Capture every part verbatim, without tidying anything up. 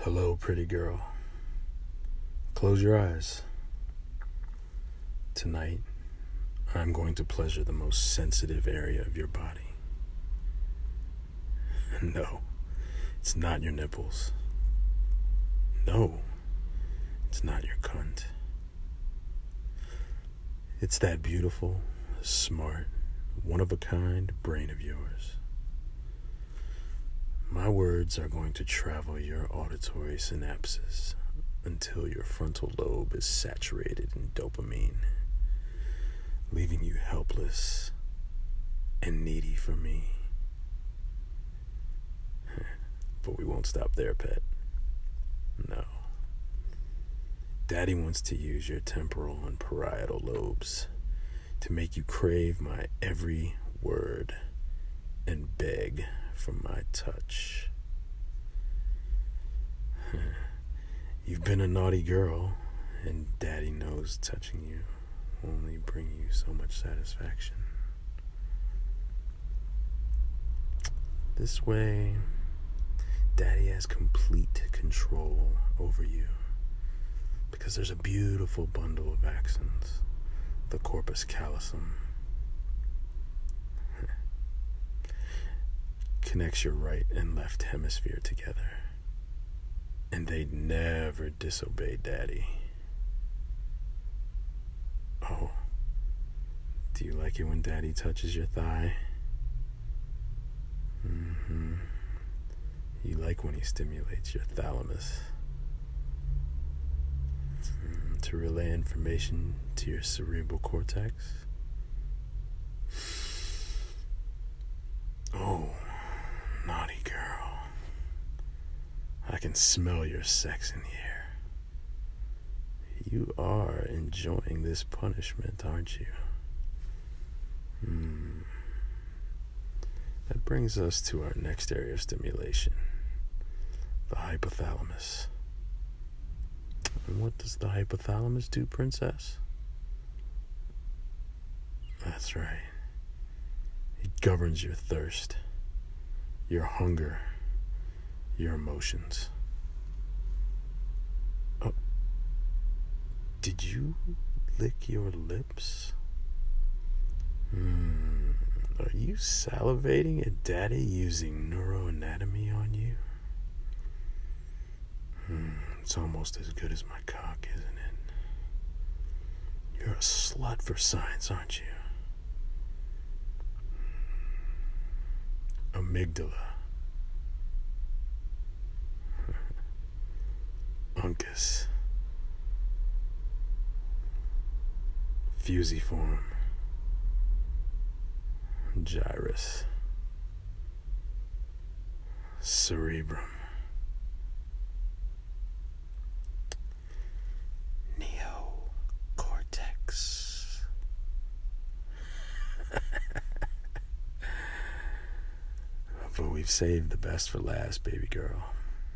Hello, pretty girl. Close your eyes. Tonight, I'm going to pleasure the most sensitive area of your body. No, it's not your nipples. No, it's not your cunt. It's that beautiful, smart, one-of-a-kind brain of yours. My words are going to travel your auditory synapses until your frontal lobe is saturated in dopamine, leaving you helpless and needy for me. But we won't stop there, pet. No. Daddy wants to use your temporal and parietal lobes to make you crave my every word and beg for my touch. You've been a naughty girl, and Daddy knows touching you will only bring you so much satisfaction. This way, Daddy has complete control over you, because there's a beautiful bundle of axons, the corpus callosum. Connects your right and left hemisphere together, and they'd never disobey Daddy. Oh, do you like it when Daddy touches your thigh? Mm-hmm. You like when he stimulates your thalamus mm, to relay information to your cerebral cortex? Oh, naughty girl. I can smell your sex in the air. You are enjoying this punishment, aren't you? Hmm. That brings us to our next area of stimulation, the hypothalamus. And what does the hypothalamus do, princess? That's right. It governs your thirst, your hunger, your emotions. Oh, did you lick your lips? Hmm, are you salivating at Daddy using neuroanatomy on you? Hmm, it's almost as good as my cock, isn't it? You're a slut for science, aren't you? Amygdala. Uncus. Fusiform. Gyrus. Cerebrum. Neocortex. But we've saved the best for last, baby girl.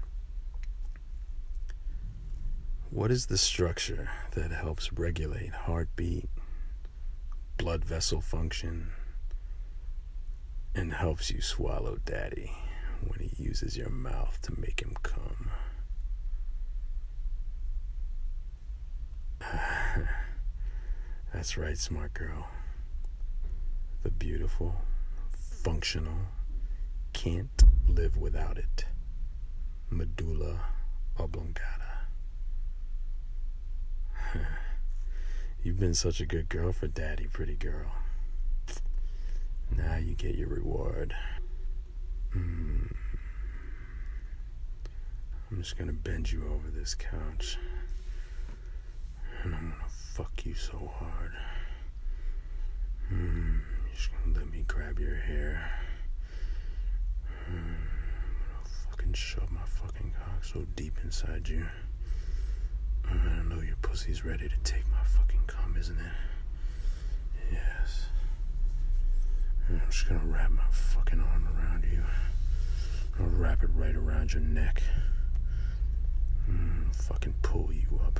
What is the structure that helps regulate heartbeat, blood vessel function, and helps you swallow Daddy when he uses your mouth to make him come? That's right, smart girl. The beautiful, functional, can't live without it medulla oblongata. You've been such a good girl for Daddy, pretty girl. Now you get your reward. Mm. I'm just gonna bend you over this couch, and I'm gonna fuck you so hard. Mm. You're just gonna let me grab your hair. Mm. I'm gonna fucking shove my fucking cock so deep inside you. I know your pussy's ready to take my fucking cum, isn't it? Yes. And I'm just gonna wrap my fucking arm around you. I'll wrap it right around your neck. Mm, fucking pull you up.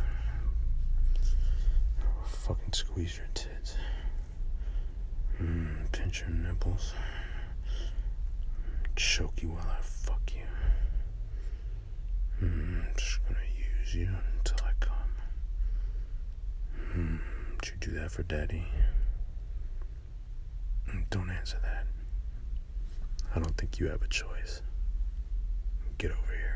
I'll fucking squeeze your tits. Mm, pinch your nipples. Choke you while I fuck you. Mm, you until I come. Hmm. Would you do that for Daddy? Don't answer that. I don't think you have a choice. Get over here.